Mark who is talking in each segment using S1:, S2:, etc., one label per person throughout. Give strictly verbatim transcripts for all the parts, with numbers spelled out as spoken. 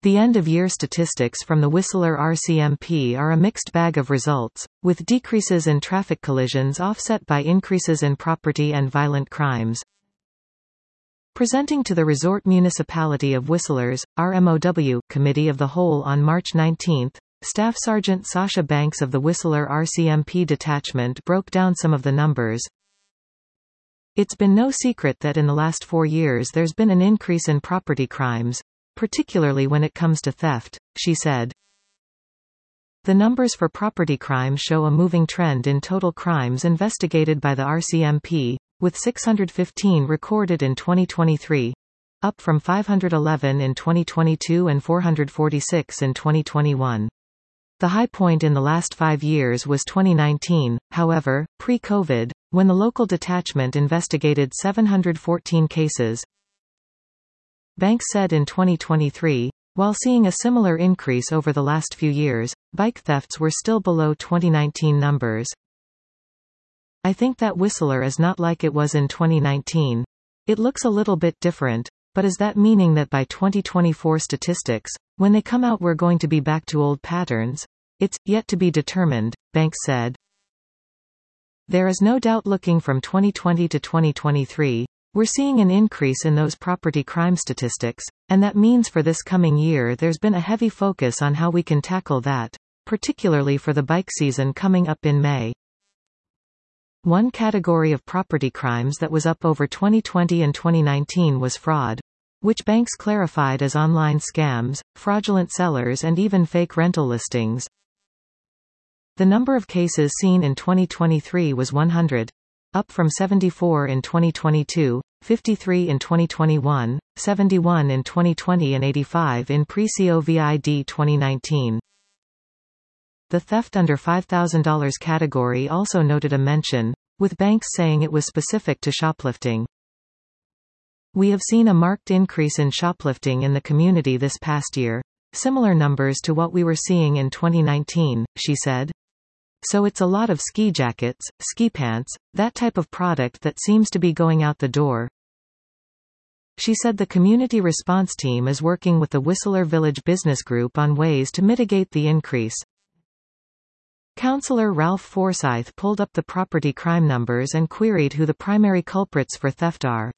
S1: The end-of-year statistics from the Whistler R C M P are a mixed bag of results, with decreases in traffic collisions offset by increases in property and violent crimes. Presenting to the Resort Municipality of Whistler's R M O W Committee of the Whole on March nineteenth, Staff Sergeant Sasha Banks of the Whistler R C M P detachment broke down some of the numbers. It's been no secret that in the last four years there's been an increase in property crimes, particularly when it comes to theft, she said. The numbers for property crime show a moving trend in total crimes investigated by the R C M P, with six hundred fifteen recorded in twenty twenty-three, up from five hundred eleven in twenty twenty-two and four hundred forty-six in twenty twenty-one. The high point in the last five years was twenty nineteen, however, pre-COVID, when the local detachment investigated seven hundred fourteen cases. Banks said in twenty twenty-three, while seeing a similar increase over the last few years, bike thefts were still below twenty nineteen numbers. I think that Whistler is not like it was in twenty nineteen. It looks a little bit different, but is that meaning that by twenty twenty-four statistics, when they come out we're going to be back to old patterns? It's yet to be determined, Banks said. There is no doubt looking from twenty twenty to twenty twenty-three, we're seeing an increase in those property crime statistics, and that means for this coming year there's been a heavy focus on how we can tackle that, particularly for the bike season coming up in May. One category of property crimes that was up over twenty twenty and twenty nineteen was fraud, which Banks clarified as online scams, fraudulent sellers and even fake rental listings. The number of cases seen in twenty twenty-three was one hundred. Up from seventy-four in twenty twenty-two, fifty-three in twenty twenty-one, seventy-one in twenty twenty and eighty-five in pre-COVID twenty nineteen. The theft under five thousand dollars category also noted a mention, with Banks saying it was specific to shoplifting. We have seen a marked increase in shoplifting in the community this past year, similar numbers to what we were seeing in twenty nineteen, she said. So it's a lot of ski jackets, ski pants, that type of product that seems to be going out the door. She said the community response team is working with the Whistler Village Business Group on ways to mitigate the increase. Councillor Ralph Forsyth pulled up the property crime numbers and queried who the primary culprits for theft are.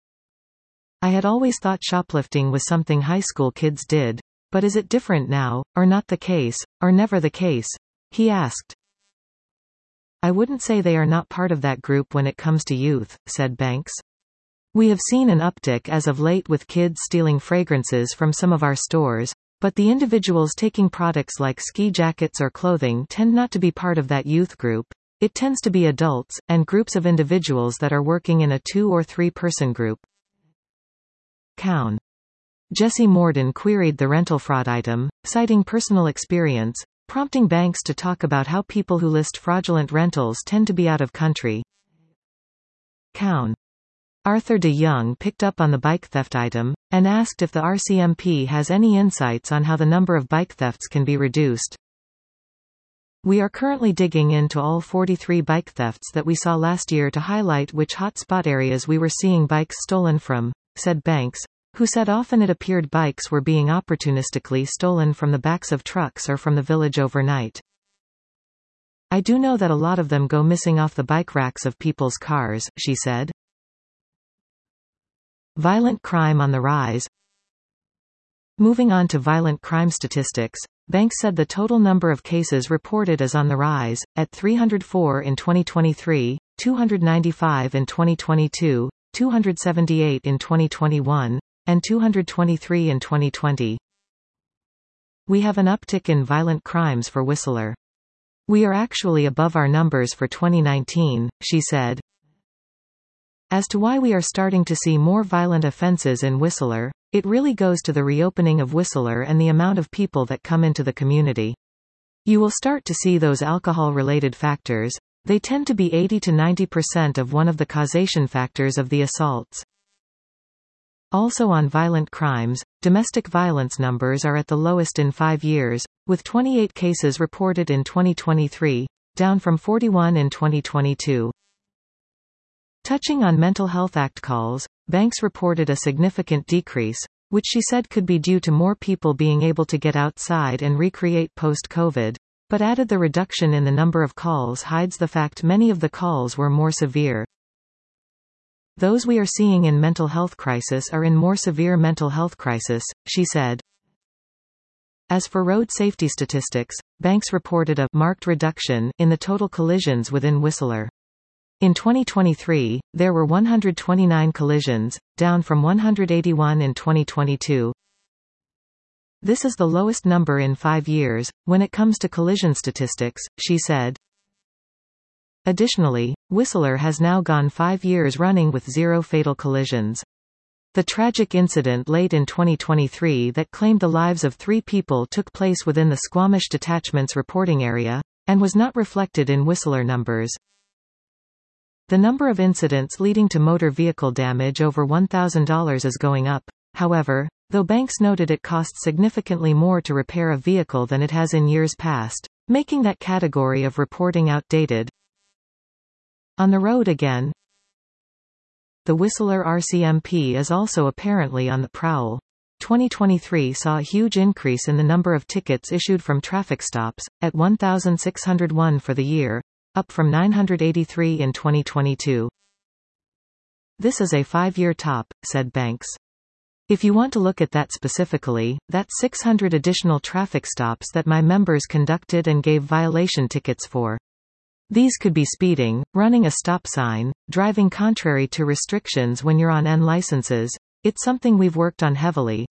S1: I had always thought shoplifting was something high school kids did, but is it different now, or not the case, or never the case? He asked. I wouldn't say they are not part of that group when it comes to youth, said Banks. We have seen an uptick as of late with kids stealing fragrances from some of our stores, but the individuals taking products like ski jackets or clothing tend not to be part of that youth group. It tends to be adults, and groups of individuals that are working in a two- or three-person group. Cown. Jesse Morden queried the rental fraud item, citing personal experience, prompting Banks to talk about how people who list fraudulent rentals tend to be out of country. Cown. Arthur de Young picked up on the bike theft item, and asked if the R C M P has any insights on how the number of bike thefts can be reduced. We are currently digging into all forty-three bike thefts that we saw last year to highlight which hotspot areas we were seeing bikes stolen from, said Banks, who said often it appeared bikes were being opportunistically stolen from the backs of trucks or from the village overnight. I do know that a lot of them go missing off the bike racks of people's cars, she said. Violent crime on the rise. Moving on to violent crime statistics, Banks said the total number of cases reported is on the rise, at three hundred four in twenty twenty-three, two hundred ninety-five in twenty twenty-two, two hundred seventy-eight in twenty twenty-one, and two hundred twenty-three in twenty twenty. We have an uptick in violent crimes for Whistler. We are actually above our numbers for twenty nineteen, she said. As to why we are starting to see more violent offenses in Whistler, it really goes to the reopening of Whistler and the amount of people that come into the community. You will start to see those alcohol-related factors. They tend to be eighty to ninety percent of one of the causation factors of the assaults. Also on violent crimes, domestic violence numbers are at the lowest in five years, with twenty-eight cases reported in twenty twenty-three, down from forty-one in twenty twenty-two. Touching on Mental Health Act calls, Banks reported a significant decrease, which she said could be due to more people being able to get outside and recreate post-COVID, but added the reduction in the number of calls hides the fact many of the calls were more severe. Those we are seeing in mental health crisis are in more severe mental health crisis, she said. As for road safety statistics, banks reported a marked reduction in the total collisions within Whistler. In twenty twenty-three, there were one hundred twenty-nine collisions, down from one hundred eighty-one in twenty twenty-two. This is the lowest number in five years, when it comes to collision statistics, she said. Additionally, Whistler has now gone five years running with zero fatal collisions. The tragic incident late in twenty twenty-three that claimed the lives of three people took place within the Squamish Detachment's reporting area, and was not reflected in Whistler numbers. The number of incidents leading to motor vehicle damage over one thousand dollars is going up, however, though banks noted it costs significantly more to repair a vehicle than it has in years past, making that category of reporting outdated. On the road again, the Whistler R C M P is also apparently on the prowl. twenty twenty-three saw a huge increase in the number of tickets issued from traffic stops, at one thousand six hundred one for the year, up from nine hundred eighty-three in twenty twenty-two. This is a five-year top, said Banks. If you want to look at that specifically, that's six hundred additional traffic stops that my members conducted and gave violation tickets for. These could be speeding, running a stop sign, driving contrary to restrictions when you're on N licenses. It's something we've worked on heavily.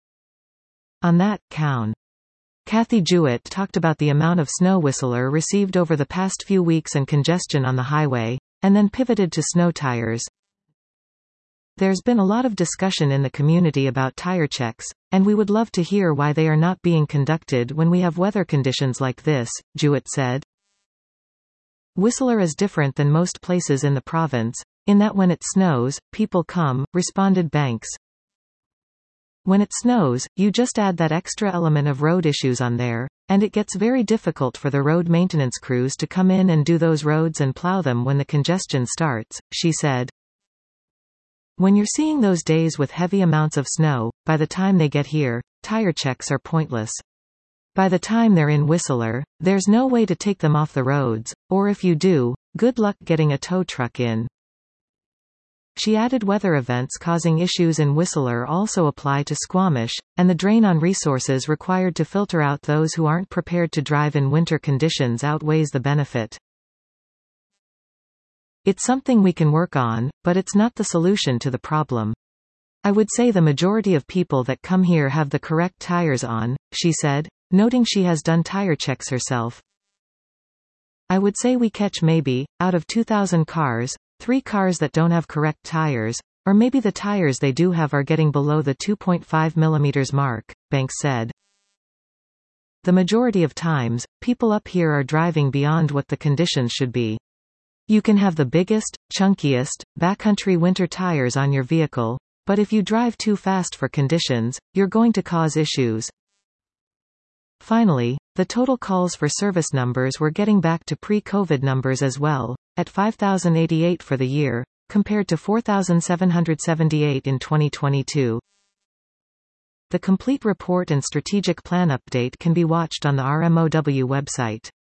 S1: On that count, Kathy Jewett talked about the amount of snow Whistler received over the past few weeks and congestion on the highway, and then pivoted to snow tires. There's been a lot of discussion in the community about tire checks, and we would love to hear why they are not being conducted when we have weather conditions like this, Jewett said. Whistler is different than most places in the province, in that when it snows, people come, responded Banks. When it snows, you just add that extra element of road issues on there, and it gets very difficult for the road maintenance crews to come in and do those roads and plow them when the congestion starts, she said. When you're seeing those days with heavy amounts of snow, by the time they get here, tire checks are pointless. By the time they're in Whistler, there's no way to take them off the roads, or if you do, good luck getting a tow truck in. She added weather events causing issues in Whistler also apply to Squamish, and the drain on resources required to filter out those who aren't prepared to drive in winter conditions outweighs the benefit. It's something we can work on, but it's not the solution to the problem. I would say the majority of people that come here have the correct tires on, she said, noting she has done tire checks herself. I would say we catch maybe, out of two thousand cars, three cars that don't have correct tires, or maybe the tires they do have are getting below the two point five millimeters mark, Banks said. The majority of times, people up here are driving beyond what the conditions should be. You can have the biggest, chunkiest, backcountry winter tires on your vehicle, but if you drive too fast for conditions, you're going to cause issues. Finally, the total calls for service numbers were getting back to pre-COVID numbers as well, at five thousand eighty-eight for the year, compared to four thousand seven hundred seventy-eight in twenty twenty-two. The complete report and strategic plan update can be watched on the R M O W website.